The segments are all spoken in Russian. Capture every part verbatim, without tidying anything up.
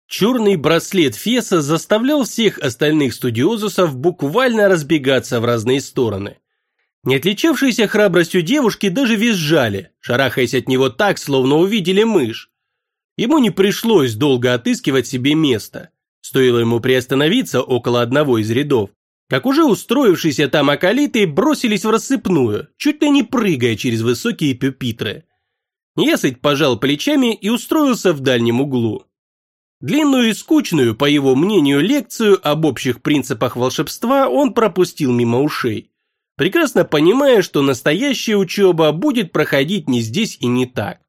Черный браслет Феса заставлял всех остальных студиозусов буквально разбегаться в разные стороны. Не отличавшиеся храбростью девушки даже визжали, шарахаясь от него так, словно увидели мышь. Ему не пришлось долго отыскивать себе место. Стоило ему приостановиться около одного из рядов, как уже устроившиеся там акалиты бросились в рассыпную, чуть ли не прыгая через высокие пюпитры. Неясыть пожал плечами и устроился в дальнем углу. Длинную и скучную, по его мнению, лекцию об общих принципах волшебства он пропустил мимо ушей, прекрасно понимая, что настоящая учеба будет проходить не здесь и не так.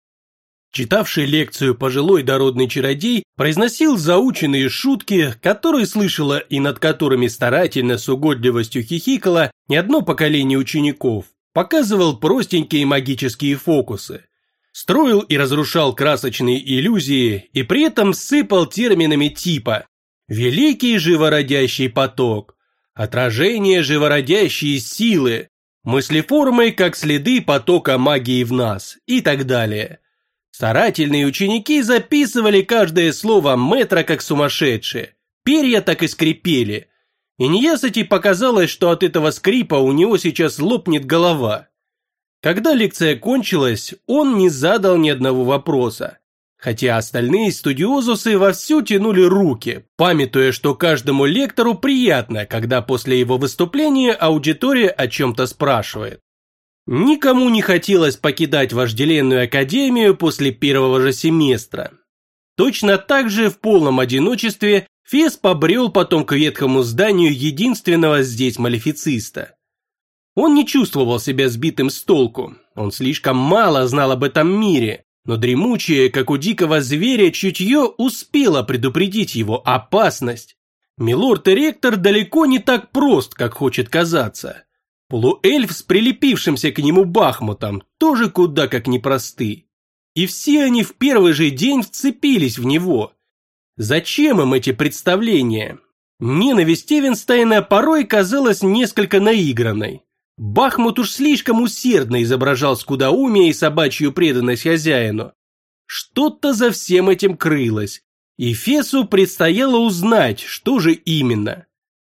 Читавший лекцию пожилой дородный чародей произносил заученные шутки, которые слышала и над которыми старательно с угодливостью хихикало не одно поколение учеников, показывал простенькие магические фокусы, строил и разрушал красочные иллюзии и при этом сыпал терминами типа «великий живородящий поток», «отражение живородящей силы», «мыслеформы как следы потока магии в нас» и так далее. Старательные ученики записывали каждое слово мэтра как сумасшедшие, перья так и скрипели, и неясыти показалось, что от этого скрипа у него сейчас лопнет голова. Когда лекция кончилась, он не задал ни одного вопроса, хотя остальные студиозусы вовсю тянули руки, памятуя, что каждому лектору приятно, когда после его выступления аудитория о чем-то спрашивает. Никому не хотелось покидать вожделенную академию после первого же семестра. Точно так же в полном одиночестве Фес побрел потом к ветхому зданию единственного здесь малефициста. Он не чувствовал себя сбитым с толку, он слишком мало знал об этом мире, но дремучее, как у дикого зверя, чутье успело предупредить его опасность. Милорд-ректор далеко не так прост, как хочет казаться. Полуэльф с прилепившимся к нему бахмутом тоже куда как непросты. И все они в первый же день вцепились в него. Зачем им эти представления? Ненависть Эвенстайна порой казалась несколько наигранной. Бахмут уж слишком усердно изображал скудоумие и собачью преданность хозяину. Что-то за всем этим крылось, и Фесу предстояло узнать, что же именно.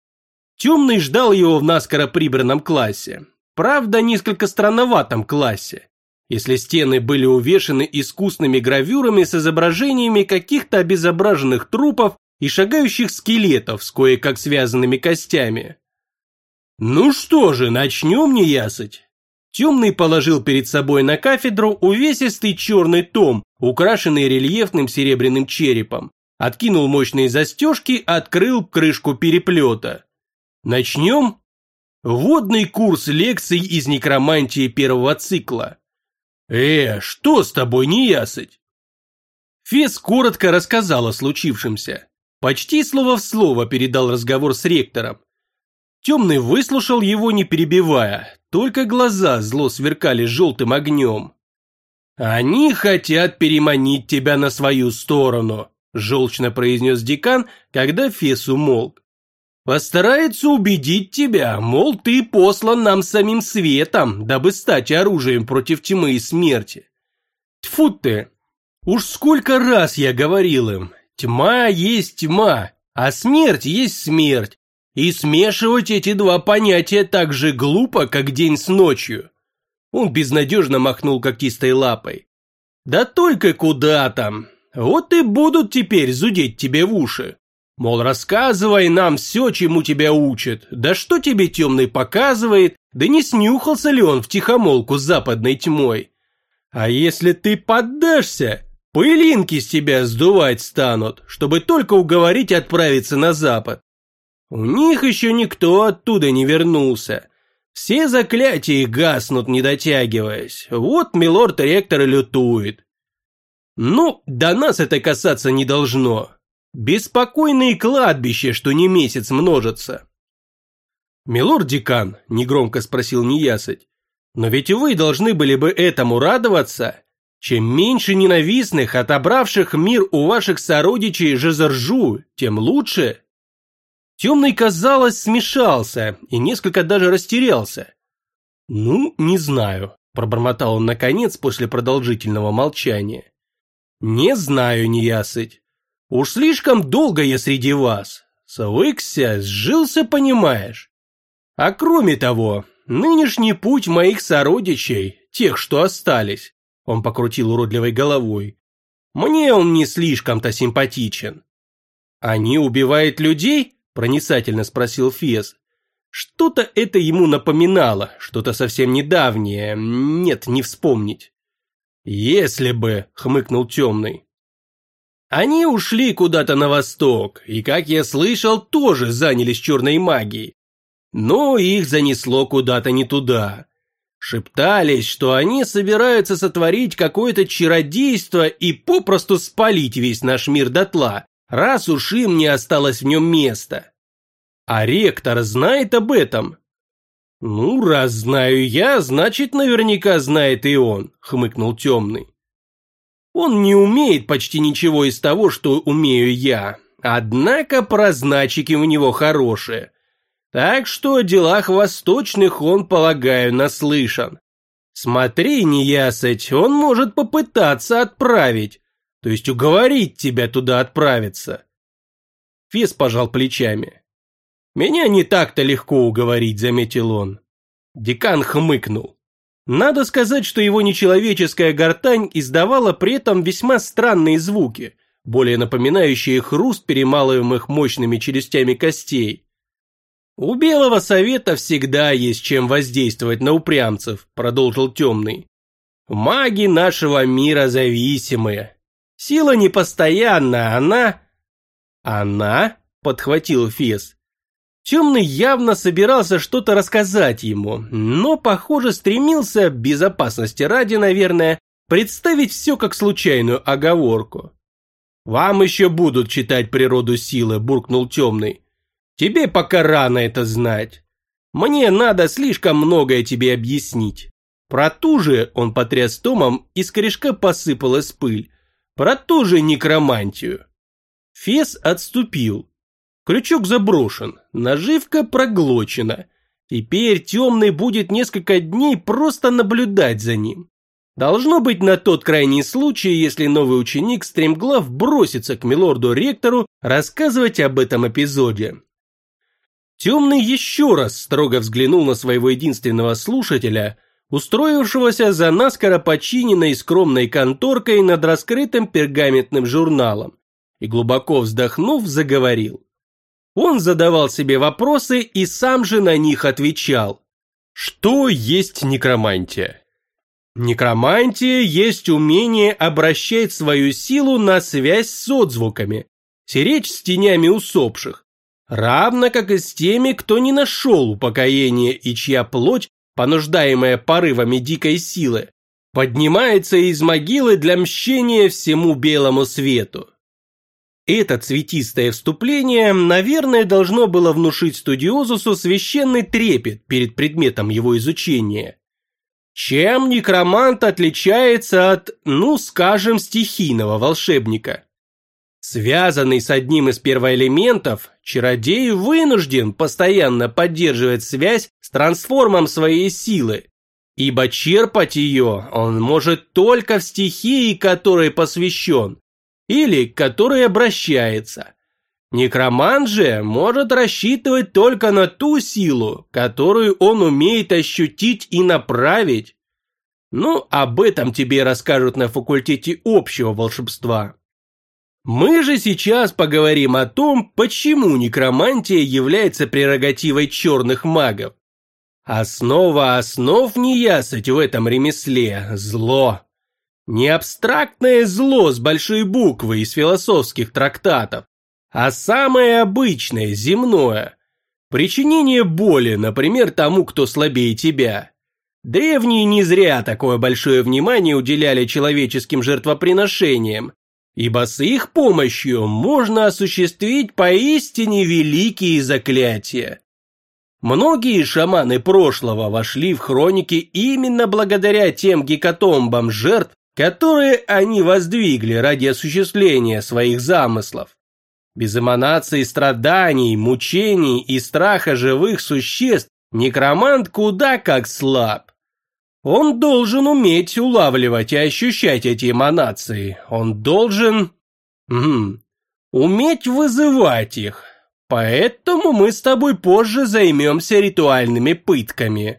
Темный ждал его в наскоро прибранном классе, правда, несколько странноватом классе, если стены были увешаны искусными гравюрами с изображениями каких-то обезображенных трупов и шагающих скелетов с кое-как связанными костями. «Ну что же, начнем, неясыть?» Темный положил перед собой на кафедру увесистый черный том, украшенный рельефным серебряным черепом, откинул мощные застежки, открыл крышку переплета. Начнем? Вводный курс лекций из некромантии первого цикла. Э, что с тобой, неясыть? Фес коротко рассказал о случившемся. Почти слово в слово передал разговор с ректором. Темный выслушал его, не перебивая, только глаза зло сверкали желтым огнем. «Они хотят переманить тебя на свою сторону», – желчно произнес декан, когда Фес умолк. «Постарается убедить тебя, мол, ты послан нам самим светом, дабы стать оружием против тьмы и смерти. Тьфу ты! Уж сколько раз я говорил им, тьма есть тьма, а смерть есть смерть, и смешивать эти два понятия так же глупо, как день с ночью». Он безнадежно махнул когтистой лапой. «Да только куда там! Вот и будут теперь зудеть тебе в уши. Мол, рассказывай нам все, чему тебя учат, да что тебе темный показывает, да не снюхался ли он втихомолку с западной тьмой. А если ты поддашься, пылинки с тебя сдувать станут, чтобы только уговорить отправиться на запад. У них еще никто оттуда не вернулся. Все заклятия гаснут, не дотягиваясь, вот милорд-ректор и лютует. Ну, до нас это касаться не должно. Беспокойные кладбища, что не месяц множатся. «Милорд-декан», – негромко спросил неясыть, – «но ведь вы должны были бы этому радоваться. Чем меньше ненавистных, отобравших мир у ваших сородичей Жизаржу, тем лучше». Темный, казалось, смешался и несколько даже растерялся. «Ну, не знаю», – пробормотал он наконец после продолжительного молчания. «Не знаю, неясыть. Уж слишком долго я среди вас. Свыкся, сжился, понимаешь. А кроме того, нынешний путь моих сородичей, тех, что остались, он покрутил уродливой головой, мне он не слишком-то симпатичен. Они убивают людей? Проницательно спросил Фес. Что-то это ему напоминало, что-то совсем недавнее, нет, не вспомнить. «Если бы», — хмыкнул Темный. «Они ушли куда-то на восток, и, как я слышал, тоже занялись черной магией. Но их занесло куда-то не туда. Шептались, что они собираются сотворить какое-то чародейство и попросту спалить весь наш мир дотла, раз уж им не осталось в нем места. А ректор знает об этом?» «Ну, раз знаю я, значит, наверняка знает и он», — хмыкнул Темный. «Он не умеет почти ничего из того, что умею я, однако прознатчики у него хорошие. Так что о делах восточных он, полагаю, наслышан. Смотри, неясыть, он может попытаться отправить, то есть уговорить тебя туда отправиться». Фес пожал плечами. «Меня не так-то легко уговорить», — заметил он. Декан хмыкнул. Надо сказать, что его нечеловеческая гортань издавала при этом весьма странные звуки, более напоминающие хруст перемалываемых мощными челюстями костей. «У Белого Совета всегда есть чем воздействовать на упрямцев», — продолжил Темный. «Маги нашего мира зависимые. Сила непостоянна, она...» «Она?» — подхватил Фес. Темный явно собирался что-то рассказать ему, но, похоже, стремился, безопасности ради, наверное, представить все как случайную оговорку. «Вам еще будут читать природу силы», – буркнул Темный. «Тебе пока рано это знать. Мне надо слишком многое тебе объяснить. Про ту же, он потряс томом, из корешка посыпалась пыль, про ту же некромантию». Фес отступил. Крючок заброшен, наживка проглочена. Теперь Темный будет несколько дней просто наблюдать за ним. Должно быть на тот крайний случай, если новый ученик стремглав бросится к милорду-ректору рассказывать об этом эпизоде. Темный еще раз строго взглянул на своего единственного слушателя, устроившегося за наскоро починенной скромной конторкой над раскрытым пергаментным журналом, и, глубоко вздохнув, заговорил. Он задавал себе вопросы и сам же на них отвечал. Что есть некромантия? Некромантия есть умение обращать свою силу на связь с отзвуками, сиречь с тенями усопших, равно как и с теми, кто не нашел упокоения и чья плоть, понуждаемая порывами дикой силы, поднимается из могилы для мщения всему белому свету. Это цветистое вступление, наверное, должно было внушить студиозусу священный трепет перед предметом его изучения. Чем некромант отличается от, ну, скажем, стихийного волшебника? Связанный с одним из первоэлементов, чародей вынужден постоянно поддерживать связь с трансформом своей силы, ибо черпать ее он может только в стихии, которой посвящен, или к которой обращается. Некромант же может рассчитывать только на ту силу, которую он умеет ощутить и направить. Ну, об этом тебе расскажут на факультете общего волшебства. Мы же сейчас поговорим о том, почему некромантия является прерогативой черных магов. Основа основ неясыть в этом ремесле – зло. Не абстрактное зло с большой буквы из философских трактатов, а самое обычное, земное. Причинение боли, например, тому, кто слабее тебя. Древние не зря такое большое внимание уделяли человеческим жертвоприношениям, ибо с их помощью можно осуществить поистине великие заклятия. Многие шаманы прошлого вошли в хроники именно благодаря тем гекатомбам жертв, которые они воздвигли ради осуществления своих замыслов. Без эманации страданий, мучений и страха живых существ некромант куда как слаб. Он должен уметь улавливать и ощущать эти эманации. Он должен... Угу. уметь вызывать их. Поэтому мы с тобой позже займемся ритуальными пытками».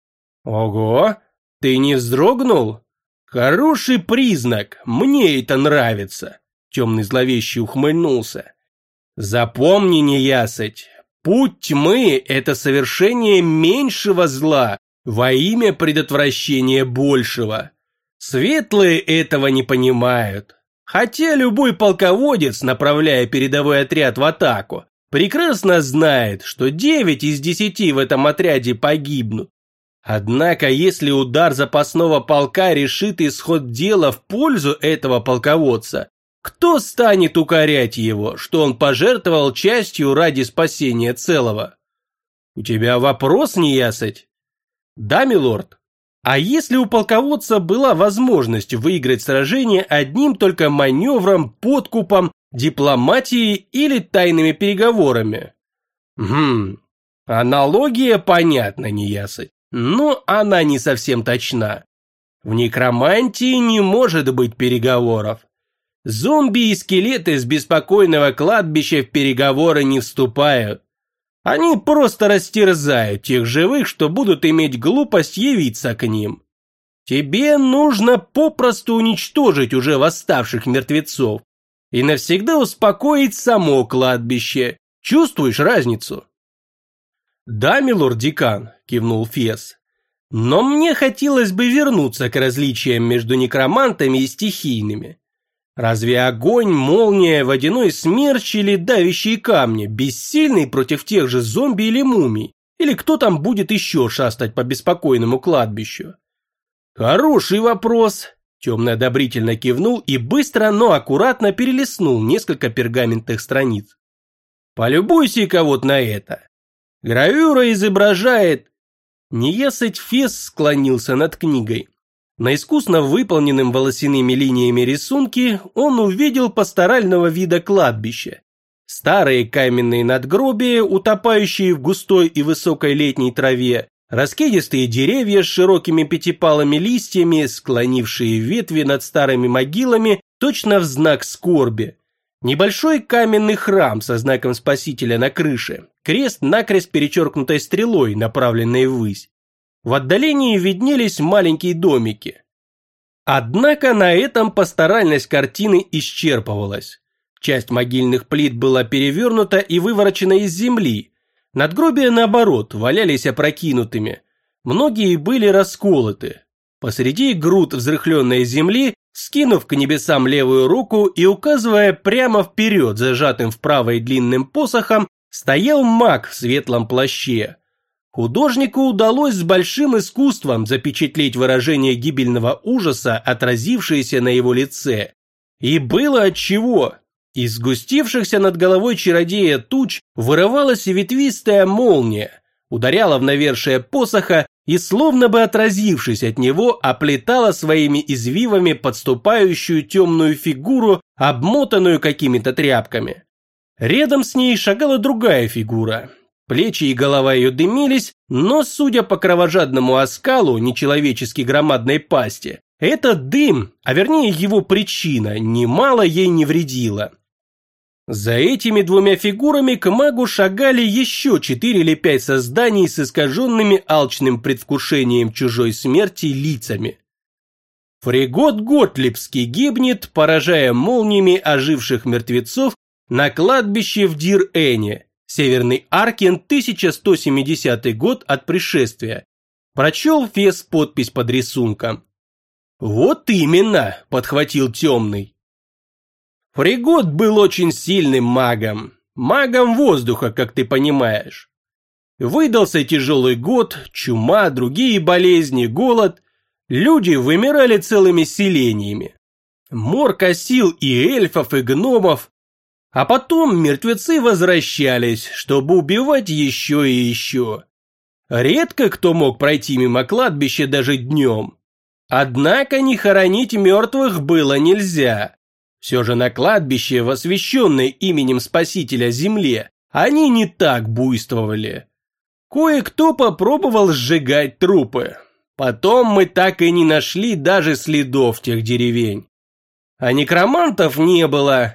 «Ого, ты не вздрогнул? Хороший признак, мне это нравится», — темный зловеще ухмыльнулся. «Запомни, неясыть, путь тьмы – это совершение меньшего зла во имя предотвращения большего. Светлые этого не понимают. Хотя любой полководец, направляя передовой отряд в атаку, прекрасно знает, что девять из десяти в этом отряде погибнут. Однако, если удар запасного полка решит исход дела в пользу этого полководца, кто станет укорять его, что он пожертвовал частью ради спасения целого? У тебя вопрос, неясыть? Да, милорд? А если у полководца была возможность выиграть сражение одним только маневром, подкупом, дипломатией или тайными переговорами? Хм, аналогия понятна, неясыть, но она не совсем точна. В некромантии не может быть переговоров. Зомби и скелеты с беспокойного кладбища в переговоры не вступают. Они просто растерзают тех живых, что будут иметь глупость явиться к ним. Тебе нужно попросту уничтожить уже восставших мертвецов и навсегда успокоить само кладбище. Чувствуешь разницу? «Да, милорд-декан», – кивнул Фес. «Но мне хотелось бы вернуться к различиям между некромантами и стихийными. Разве огонь, молния, водяной смерч или давящие камни бессильны против тех же зомби или мумий? Или кто там будет еще шастать по беспокойному кладбищу?» «Хороший вопрос», – темный одобрительно кивнул и быстро, но аккуратно перелистнул несколько пергаментных страниц. «Полюбуйся-ка вот на это. Гравюра изображает...» Неясыть Фес склонился над книгой. На искусно выполненном волосяными линиями рисунке он увидел пасторального вида кладбища. Старые каменные надгробия, утопающие в густой и высокой летней траве, раскидистые деревья с широкими пятипалыми листьями, склонившие ветви над старыми могилами, точно в знак скорби. Небольшой каменный храм со знаком Спасителя на крыше, крест-накрест перечеркнутой стрелой, направленной ввысь. В отдалении виднелись маленькие домики. Однако на этом пасторальность картины исчерпывалась. Часть могильных плит была перевернута и выворочена из земли. Надгробия, наоборот, валялись опрокинутыми. Многие были расколоты. Посреди груд взрыхленной земли, скинув к небесам левую руку и указывая прямо вперед зажатым в правой длинным посохом, стоял маг в светлом плаще. Художнику удалось с большим искусством запечатлеть выражение гибельного ужаса, отразившееся на его лице. И было отчего. Из сгустившихся над головой чародея туч вырывалась ветвистая молния, ударяла в навершие посоха и, словно бы отразившись от него, оплетала своими извивами подступающую темную фигуру, обмотанную какими-то тряпками. Рядом с ней шагала другая фигура. Плечи и голова ее дымились, но, судя по кровожадному оскалу нечеловечески громадной пасти, этот дым, а вернее его причина, немало ей не вредила. За этими двумя фигурами к магу шагали еще четыре или пять созданий с искаженными алчным предвкушением чужой смерти лицами. Фрегот Готлибский гибнет, поражая молниями оживших мертвецов на кладбище в Дир-Эне. Северный Аркен, тысяча сто семидесятый год от пришествия. Прочел Фес подпись под рисунком. «Вот именно», – подхватил темный. Фрегот был очень сильным магом. Магом воздуха, как ты понимаешь. Выдался тяжелый год, чума, другие болезни, голод. Люди вымирали целыми селениями. Мор косил и эльфов, и гномов. А потом мертвецы возвращались, чтобы убивать еще и еще. Редко кто мог пройти мимо кладбища даже днем. Однако не хоронить мертвых было нельзя. Все же на кладбище, в освященной именем Спасителя земле, они не так буйствовали. Кое-кто попробовал сжигать трупы. Потом мы так и не нашли даже следов тех деревень. А некромантов не было.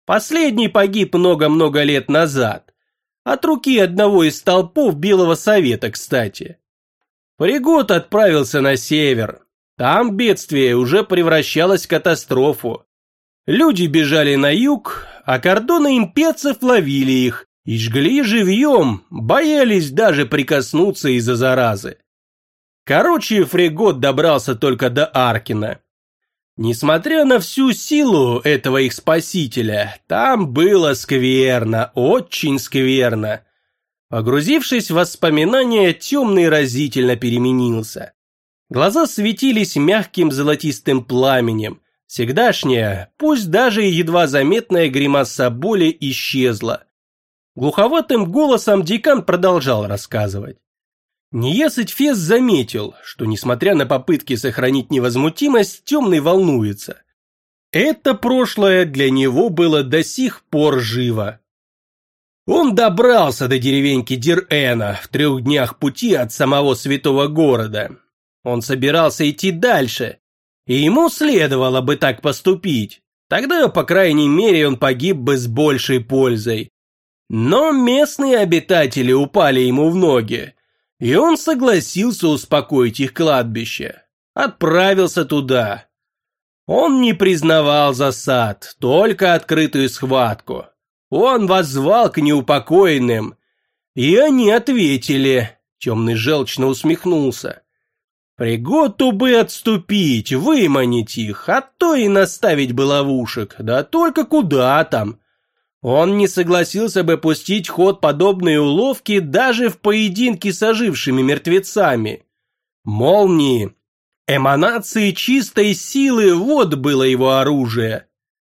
Последний погиб много-много лет назад. От руки одного из столпов Белого Совета, кстати. Фрегот отправился на север. Там бедствие уже превращалось в катастрофу. Люди бежали на юг, а кордоны имперцев ловили их и жгли живьем, боялись даже прикоснуться из-за заразы. Короче, фрегот добрался только до Аркина. Несмотря на всю силу этого их спасителя, там было скверно, очень скверно. Погрузившись в воспоминания, Темный разительно переменился. Глаза светились мягким золотистым пламенем. Всегдашняя, пусть даже и едва заметная гримаса боли исчезла. Глуховатым голосом декан продолжал рассказывать. Неясыть Фес заметил, что, несмотря на попытки сохранить невозмутимость, Темный волнуется. Это прошлое для него было до сих пор живо. Он добрался до деревеньки Дир-Эна в трех днях пути от самого святого города. Он собирался идти дальше, и ему следовало бы так поступить. Тогда, по крайней мере, он погиб бы с большей пользой. Но местные обитатели упали ему в ноги, и он согласился успокоить их кладбище. Отправился туда. Он не признавал засад, только открытую схватку. Он воззвал к неупокоенным, и они ответили. Темный желчно усмехнулся. Фреготу бы отступить, выманить их, а то и наставить бы ловушек, да только куда там. Он не согласился бы пустить в ход подобные уловки даже в поединке с ожившими мертвецами. Молнии, эманации чистой силы, вот было его оружие.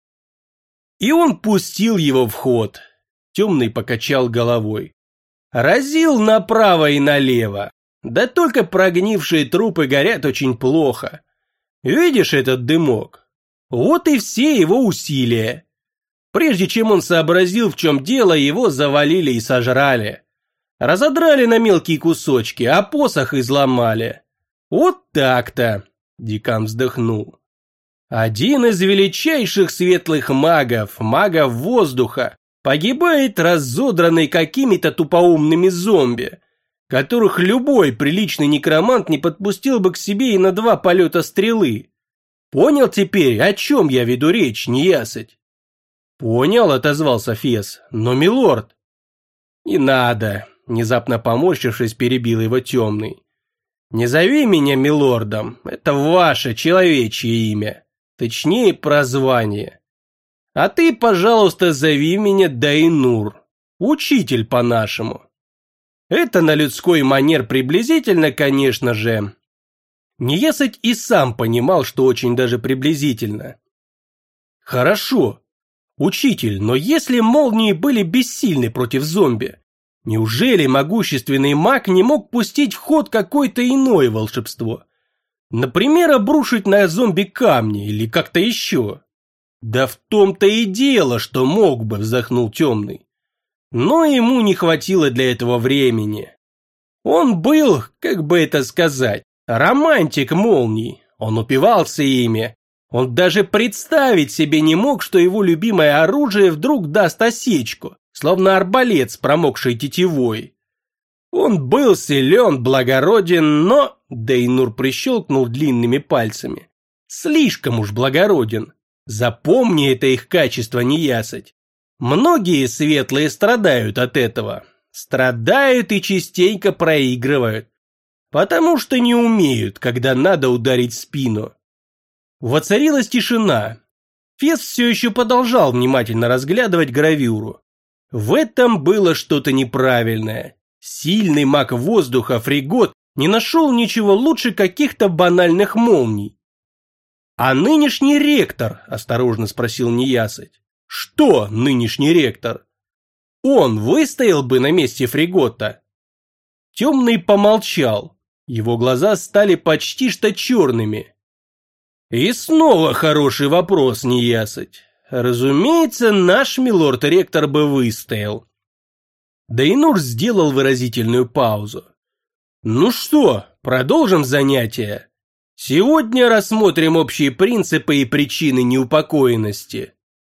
И он пустил его в ход. Темный покачал головой. Разил направо и налево. Да только прогнившие трупы горят очень плохо. Видишь этот дымок? Вот и все его усилия. Прежде чем он сообразил, в чем дело, его завалили и сожрали. Разодрали на мелкие кусочки, а посох изломали. Вот так-то, декан вздохнул. Один из величайших светлых магов, магов воздуха, погибает разодранный какими-то тупоумными зомби, которых любой приличный некромант не подпустил бы к себе и на два полета стрелы. Понял теперь, о чем я веду речь, неясыть? Понял, отозвался Фес, но милорд. Не надо, внезапно поморщившись, перебил его Темный. Не зови меня милордом, это ваше человечье имя, точнее прозвание. А ты, пожалуйста, зови меня Дейнур, учитель по-нашему. Это на людской манер приблизительно, конечно же. Неясыть и сам понимал, что очень даже приблизительно. Хорошо, учитель, но если молнии были бессильны против зомби, неужели могущественный маг не мог пустить в ход какое-то иное волшебство? Например, обрушить на зомби камни или как-то еще? Да в том-то и дело, что мог бы, вздохнул Темный. Но ему не хватило для этого времени. Он был, как бы это сказать, романтик молний. Он упивался ими. Он даже представить себе не мог, что его любимое оружие вдруг даст осечку, словно арбалет с промокшей тетивой. Он был силен, благороден, но... Дейнур прищелкнул длинными пальцами. Слишком уж благороден. Запомни это их качество, неясыть. Многие светлые страдают от этого. Страдают и частенько проигрывают. Потому что не умеют, когда надо ударить в спину. Воцарилась тишина. Фес все еще продолжал внимательно разглядывать гравюру. В этом было что-то неправильное. Сильный маг воздуха Фрегот не нашел ничего лучше каких-то банальных молний. «А нынешний ректор?» – осторожно спросил неясыть. «Что нынешний ректор? Он выстоял бы на месте Фрегота?» Темный помолчал. Его глаза стали почти что черными. «И снова хороший вопрос, неясыть. Разумеется, наш милорд-ректор бы выстоял». Дейнур сделал выразительную паузу. «Ну что, продолжим занятие? Сегодня рассмотрим общие принципы и причины неупокоенности.